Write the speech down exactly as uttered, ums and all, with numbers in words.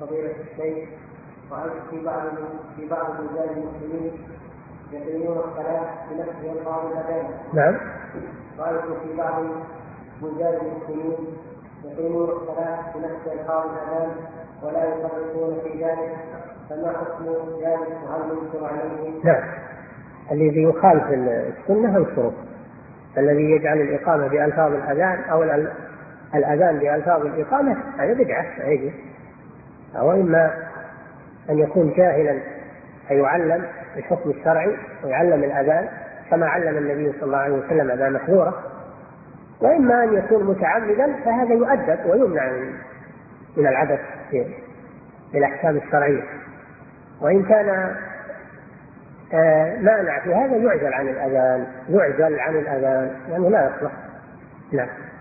فضيلة الشيخ، رأيت في بعض في بعض بلدان المسلمين يقيمون الصلاة بنفس ألفاظ الأذان. نعم. رأيت في بعض بلدان المسلمين يقيمون الصلاة بنفس ألفاظ الأذان ولا يفرقون في ذلك، فما حكم ذلك وهل ينكر عليه؟ نعم. الذي يخالف السنة انصره، الذي يجعل الإقامة بألفاظ الأذان أو الأذان بألفاظ الإقامة هذا بدعة عيب. أو إما أن يكون جاهلا فيعلم الحكم الشرعي ويعلم الأذان كما علم النبي صلى الله عليه وسلم أذان محذورة، وإما أن يكون متعمدا فهذا يؤدب ويمنع من العبث بالأحكام الشرعية. وإن كان مانع في هذا يعزل عن الأذان يعزل عن الأذان يعني لا يصلح. نعم.